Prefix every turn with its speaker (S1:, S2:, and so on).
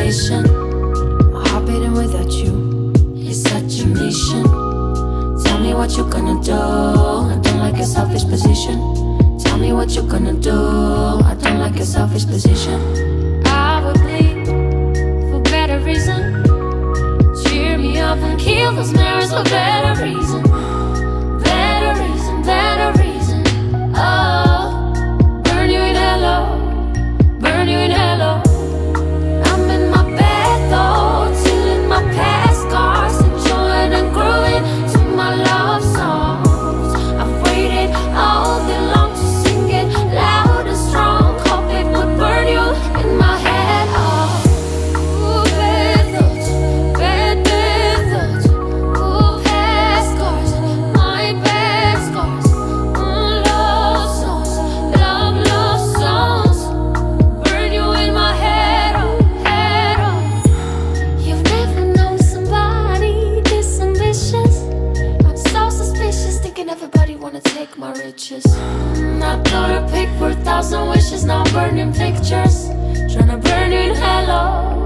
S1: condition. My heart beating without you is such a mission. Tell me what you gonna do. I don't like your selfish position. Tell me what you gonna do. I don't like your selfish position. I would bleed for better reason. Cheer me up and kill those mirrors for better reason. Better reason, better reason. Oh, burn you in hello, burn you in hello. I'm in my bed though, chilling my past scars, enjoying and growing to my love songs. I've waited all day long to sing it loud and strong. Hope it would burn you in my head. Oh, ooh, bad thoughts, bad, bad thoughts. Ooh, past scars, my bad scars. Love songs, love songs. Burn you in my head, oh, head, oh. You've never known somebody this ambitious. I'm so suspicious, thinking everybody wanna take my riches. I thought a pic for 1,000 wishes, now I'm burning pictures. Tryna burn you in hello.